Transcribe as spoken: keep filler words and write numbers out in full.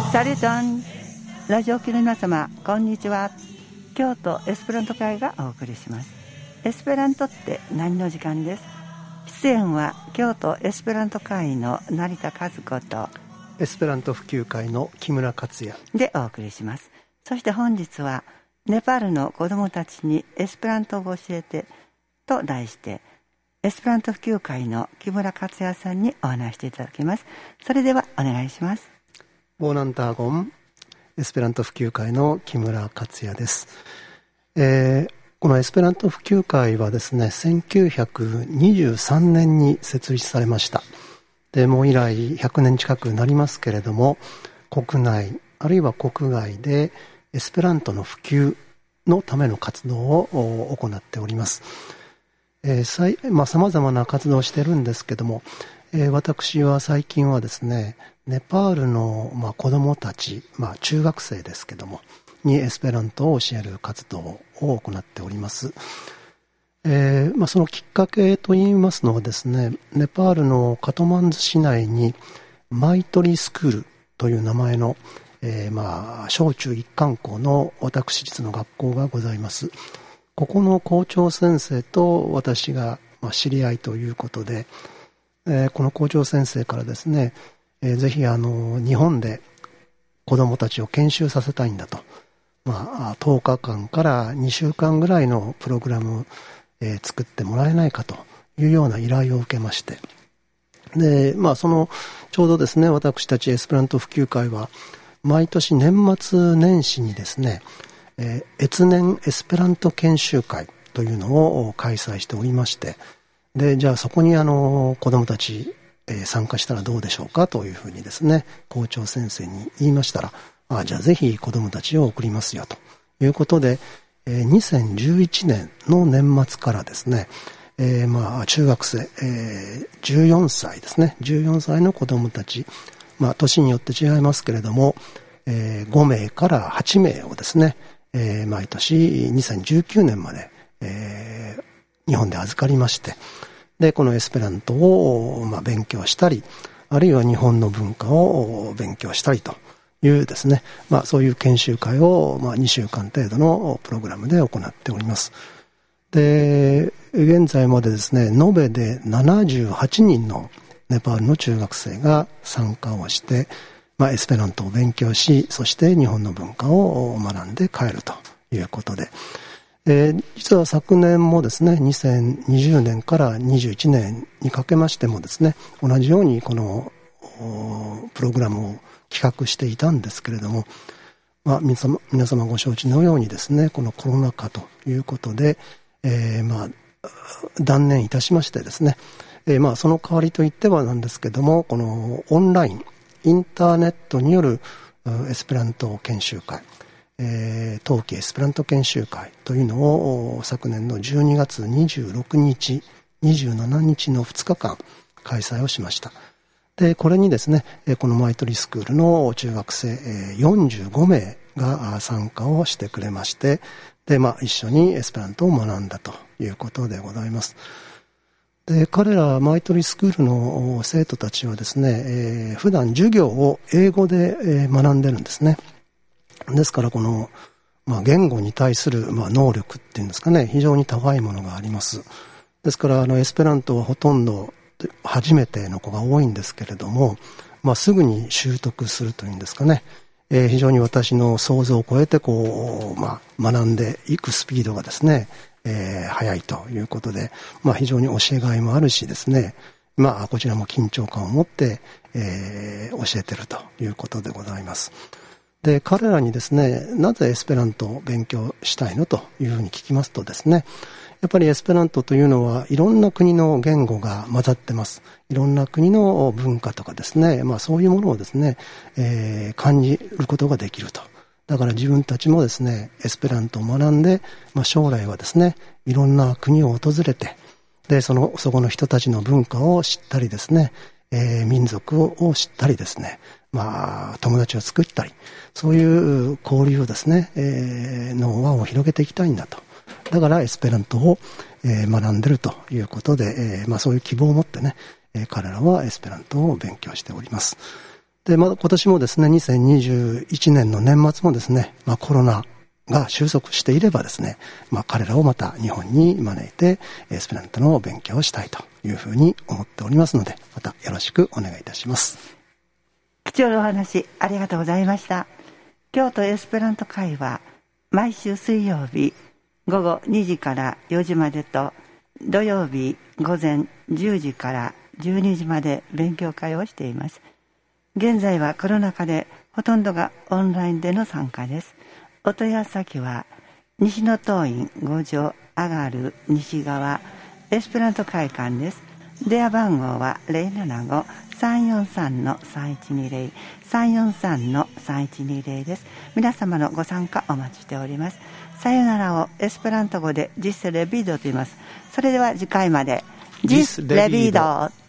サリュトン、ラジオ機の皆様、こんにちは。京都エスペラント会がお送りします。エスペラントって何の時間です。出演は京都エスペラント会の成田和子とエスペラント普及会の木村克也でお送りします。そして本日はネパールの子どもたちにエスペラントを教えてと題してエスペラント普及会の木村克也さんにお話していただきます。それではお願いします。 ボーナンターゴンエスペラント普及会の木村克也です。えー、このエスペラント普及会はですね、せんきゅうひゃくにじゅうさんねんに設立されました。でもう以来ひゃくねん近くなりますけれども、国内あるいは国外でエスペラントの普及のための活動を行っております。えーさいまあ、様々な活動をしているんですけども、えー、私は最近はですね、ネパールの、まあ、子どもたち、まあ、中学生ですけどもにエスペラントを教える活動を行っております。えーまあ、そのきっかけといいますのはですね、ネパールのカトマンズ市内にマイトリスクールという名前の、えーまあ、小中一貫校の私立の学校がございます。ここの校長先生と私が、まあ、知り合いということで、えー、この校長先生からですね、えー、ぜひあの日本で子どもたちを研修させたいんだと、まあ、とおかかんからにしゅうかんぐらいのプログラムを、えー、作ってもらえないかというような依頼を受けまして、で、まあ、そのちょうどですね、私たちエスペラント普及会は毎年年末年始にですね、えー、越年エスペラント研修会というのを開催しておりまして、でじゃあそこにあの子どもたち、えー、参加したらどうでしょうかというふうにですね、校長先生に言いましたら、あじゃあぜひ子どもたちを送りますよということで、えー、にせんじゅういちねんの年末からですね、えー、まあ中学生、えー、じゅうよんさいですね、じゅうよんさいの子どもたち、まあ年によって違いますけれども、えー、ごめいからはちめいをですね、えー、毎年にせんじゅうきゅうねんまで、えー、日本で預かりまして、でこのエスペラントを、まあ、勉強したり、あるいは日本の文化を勉強したりというですね、まあ、そういう研修会を、まあ、にしゅうかん程度のプログラムで行っております。で現在までですね、延べでななじゅうはちにんのネパールの中学生が参加をして、まあ、エスペラントを勉強し、そして日本の文化を学んで帰るということで、えー、実は昨年もですね、にせんにじゅうねんからにじゅういちねんにかけましてもですね、同じようにこのプログラムを企画していたんですけれども、まあ、皆様、皆様ご承知のようにですね、このコロナ禍ということで、えー、まあ断念いたしましてですね、えー、まあその代わりといってはなんですけども、このオンラインインターネットによるエスペラント研修会、えー、冬季エスペラント研修会というのを昨年のじゅうにがつにじゅうろくにち、にじゅうしちにちのふつかかん開催をしました。でこれにですね、このマイトリスクールの中学生よんじゅうごめいが参加をしてくれまして、で、まあ、一緒にエスペラントを学んだということでございます。で彼らマイトリスクールの生徒たちはですね、えー、普段授業を英語で、えー、学んでるんですね。ですからこの、まあ、言語に対する、まあ、能力っていうんですかね、非常に高いものがあります。ですからあのエスペラントはほとんど初めての子が多いんですけれども、まあ、すぐに習得するというんですかね、えー、非常に私の想像を超えてこう、まあ、学んでいくスピードがですね、えー、早いということで、まあ、非常に教えがいもあるしですね、まあ、こちらも緊張感を持って、えー、教えているということでございます。で彼らにですね、なぜエスペラントを勉強したいのというふうに聞きますとですね、やっぱりエスペラントというのはいろんな国の言語が混ざってます。いろんな国の文化とかですね、まあ、そういうものをですね、えー、感じることができると。だから自分たちもですね、エスペラントを学んで、まあ、将来はですね、いろんな国を訪れて、でそのそこの人たちの文化を知ったりですね、えー、民族を知ったりですね、まあ友達を作ったり、そういう交流をですね、えー、の輪を広げていきたいんだと。だからエスペラントを、えー、学んでるということで、えーまあ、そういう希望を持ってね、えー、彼らはエスペラントを勉強しております。 で、まあ、今年もですね、にせんにじゅういちねんの年末もですね、まあ、コロナが収束していればですね、まあ、彼らをまた日本に招いてエスペラントの勉強をしたいというふうに思っておりますので、またよろしくお願いいたします。 貴重なお話ありがとうございました。京都エスペラント会は毎週水曜日ごごにじからよじまでと、土曜日午前じゅうじからじゅうにじまで勉強会をしています。現在はコロナ禍でほとんどがオンラインでの参加です。お問い合わせ先は西野東院ご条上がる西側エスペラント会館です。電話番号は ゼロななご さんよんさん さんいちにゼロ さんよんさん さんいちにゼロ です。皆様のご参加お待ちしております。さよならをエスペラント語でジスレビードと言います。それでは次回までジスレビード。